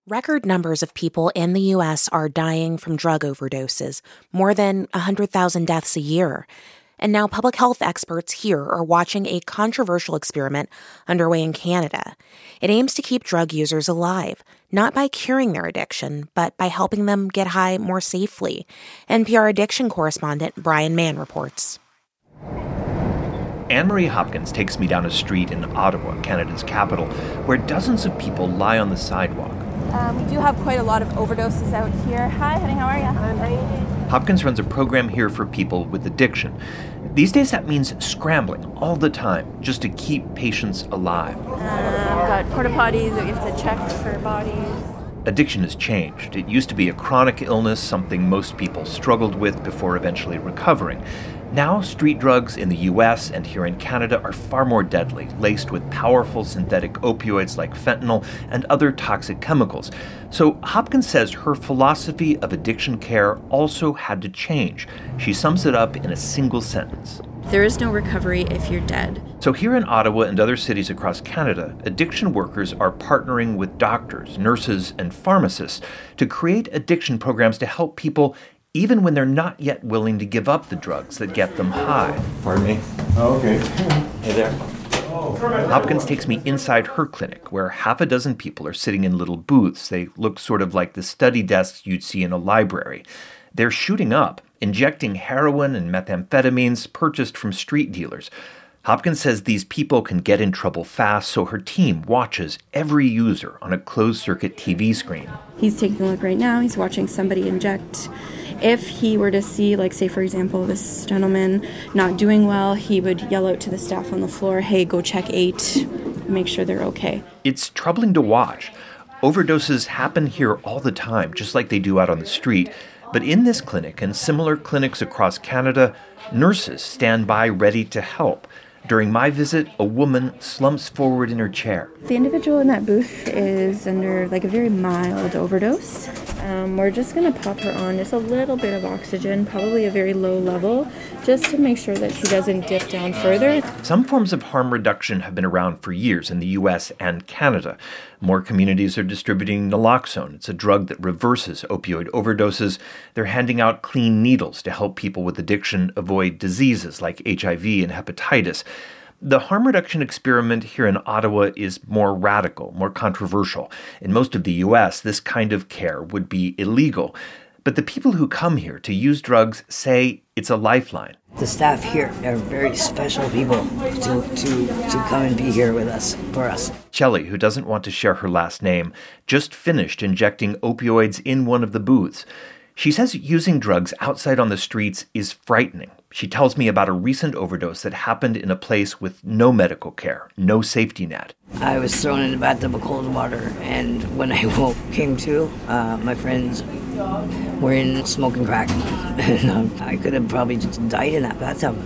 Record numbers of people in the U.S. are dying from drug overdoses, more than 100,000 deaths a year. And now public health experts here are watching a controversial experiment underway in Canada. It aims to keep drug users alive, not by curing their addiction, but by helping them get high more safely. NPR addiction correspondent Brian Mann reports. Anne-Marie Hopkins takes me down a street in Ottawa, Canada's capital, where dozens of people lie on the sidewalk. We do have quite a lot of overdoses out here. Hi, honey, how are you? I'm fine. Hopkins runs a program here for people with addiction. These days that means scrambling all the time just to keep patients alive. We've got porta potties that we have to check for bodies. Addiction has changed. It used to be a chronic illness, something most people struggled with before eventually recovering. Now, street drugs in the U.S. and here in Canada are far more deadly, laced with powerful synthetic opioids like fentanyl and other toxic chemicals. So Hopkins says her philosophy of addiction care also had to change. She sums it up in a single sentence. There is no recovery if you're dead. So here in Ottawa and other cities across Canada, addiction workers are partnering with doctors, nurses, and pharmacists to create addiction programs to help people even when they're not yet willing to give up the drugs that get them high. Pardon me? Oh, okay. Hey there. Hopkins takes me inside her clinic, where half a dozen people are sitting in little booths. They look sort of like the study desks you'd see in a library. They're shooting up, injecting heroin and methamphetamines purchased from street dealers. Hopkins says these people can get in trouble fast, so her team watches every user on a closed-circuit TV screen. He's taking a look right now. He's watching somebody inject. If he were to see, like, say, for example, this gentleman not doing well, he would yell out to the staff on the floor, hey, go check 8, make sure they're okay. It's troubling to watch. Overdoses happen here all the time, just like they do out on the street. But in this clinic and similar clinics across Canada, nurses stand by ready to help. During my visit, a woman slumps forward in her chair. The individual in that booth is under like a very mild overdose. We're just going to pop her on just a little bit of oxygen, probably a very low level, just to make sure that she doesn't dip down further. Some forms of harm reduction have been around for years in the U.S. and Canada. More communities are distributing naloxone. It's a drug that reverses opioid overdoses. They're handing out clean needles to help people with addiction avoid diseases like HIV and hepatitis. The harm reduction experiment here in Ottawa is more radical, more controversial. In most of the U.S., this kind of care would be illegal. But the people who come here to use drugs say it's a lifeline. The staff here are very special people to come and be here with us, for us. Shelley, who doesn't want to share her last name, just finished injecting opioids in one of the booths. She says using drugs outside on the streets is frightening. She tells me about a recent overdose that happened in a place with no medical care, no safety net. I was thrown in the bathtub of cold water, and when I came to, my friends were in smoking crack. I could have probably just died in that bathtub.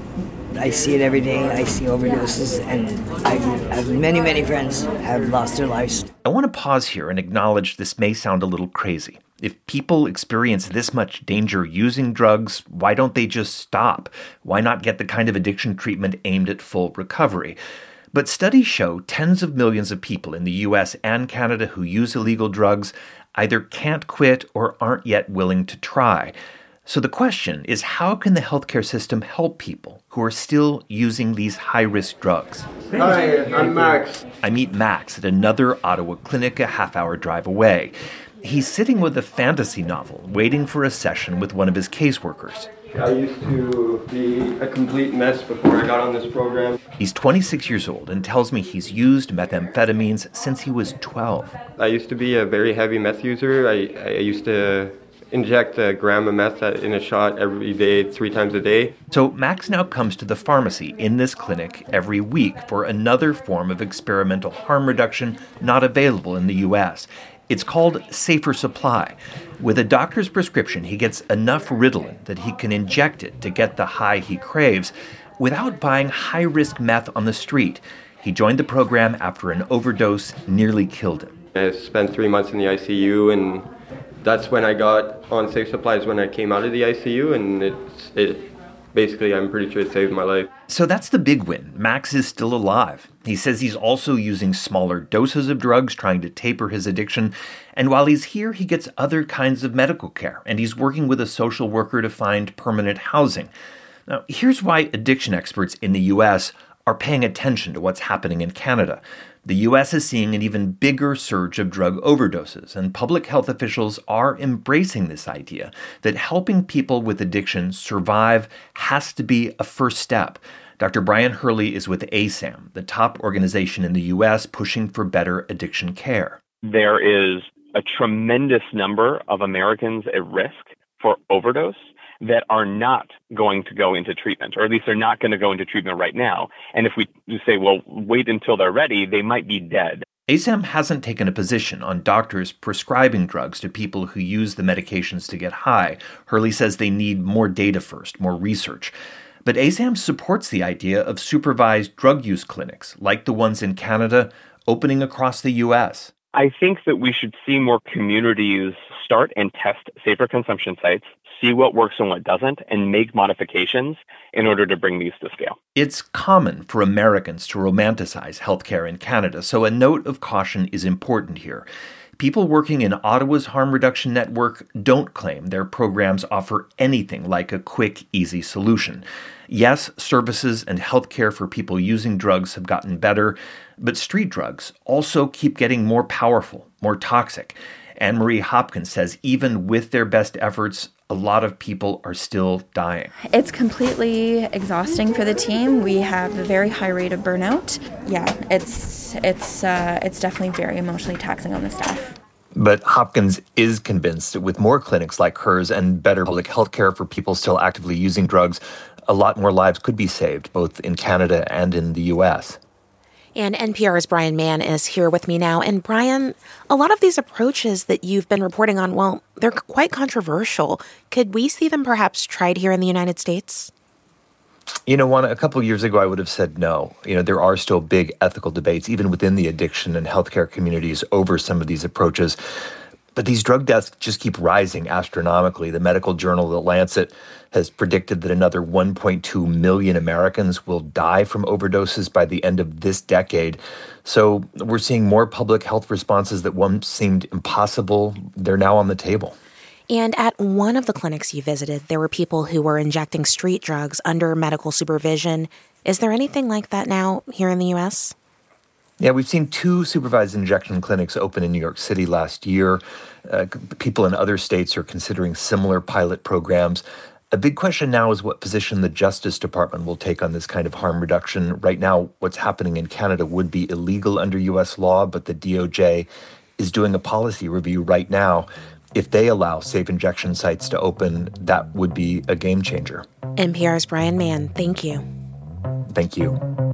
I see it every day. I see overdoses, and I have many friends have lost their lives. I want to pause here and acknowledge this may sound a little crazy. If people experience this much danger using drugs, why don't they just stop? Why not get the kind of addiction treatment aimed at full recovery? But studies show tens of millions of people in the U.S. and Canada who use illegal drugs either can't quit or aren't yet willing to try. So the question is, how can the healthcare system help people who are still using these high-risk drugs? Hi, I'm Max. I meet Max at another Ottawa clinic a half-hour drive away. He's sitting with a fantasy novel, waiting for a session with one of his caseworkers. I used to be a complete mess before I got on this program. He's 26 years old and tells me he's used methamphetamines since he was 12. I used to be a very heavy meth user. I used to inject a gram of meth in a shot every day, 3 times a day. So Max now comes to the pharmacy in this clinic every week for another form of experimental harm reduction not available in the U.S. It's called Safer Supply. With a doctor's prescription, he gets enough Ritalin that he can inject it to get the high he craves without buying high-risk meth on the street. He joined the program after an overdose nearly killed him. I spent 3 months in the ICU, and that's when I got on Safe Supply, is when I came out of the ICU, and basically, I'm pretty sure it saved my life. So that's the big win. Max is still alive. He says he's also using smaller doses of drugs, trying to taper his addiction. And while he's here, he gets other kinds of medical care, and he's working with a social worker to find permanent housing. Now, here's why addiction experts in the U.S. are paying attention to what's happening in Canada. The U.S. is seeing an even bigger surge of drug overdoses, and public health officials are embracing this idea that helping people with addiction survive has to be a first step. Dr. Brian Hurley is with ASAM, the top organization in the U.S. pushing for better addiction care. There is a tremendous number of Americans at risk for overdose that are not going to go into treatment, or at least they're not going to go into treatment right now. And if we say, well, wait until they're ready, they might be dead. ASAM hasn't taken a position on doctors prescribing drugs to people who use the medications to get high. Hurley says they need more data first, more research. But ASAM supports the idea of supervised drug use clinics, like the ones in Canada, opening across the U.S. I think that we should see more communities start and test safer consumption sites, see what works and what doesn't, and make modifications in order to bring these to scale. It's common for Americans to romanticize healthcare in Canada, so a note of caution is important here. People working in Ottawa's harm reduction network don't claim their programs offer anything like a quick, easy solution. Yes, services and healthcare for people using drugs have gotten better, but street drugs also keep getting more powerful, more toxic. Anne-Marie Hopkins says even with their best efforts, a lot of people are still dying. It's completely exhausting for the team. We have a very high rate of burnout. Yeah, it's definitely very emotionally taxing on the staff. But Hopkins is convinced that with more clinics like hers and better public health care for people still actively using drugs, a lot more lives could be saved, both in Canada and in the U.S. And NPR's Brian Mann is here with me now. And Brian, a lot of these approaches that you've been reporting on, well, they're quite controversial. Could we see them perhaps tried here in the United States? You know, Juana, a couple of years ago, I would have said no. You know, there are still big ethical debates, even within the addiction and healthcare communities, over some of these approaches. But these drug deaths just keep rising astronomically. The medical journal The Lancet has predicted that another 1.2 million Americans will die from overdoses by the end of this decade. So we're seeing more public health responses that once seemed impossible. They're now on the table. And at one of the clinics you visited, there were people who were injecting street drugs under medical supervision. Is there anything like that now here in the U.S.? Yeah, we've seen 2 supervised injection clinics open in New York City last year. People in other states are considering similar pilot programs. A big question now is what position the Justice Department will take on this kind of harm reduction. Right now, what's happening in Canada would be illegal under U.S. law, but the DOJ is doing a policy review right now. If they allow safe injection sites to open, that would be a game changer. NPR's Brian Mann, thank you. Thank you.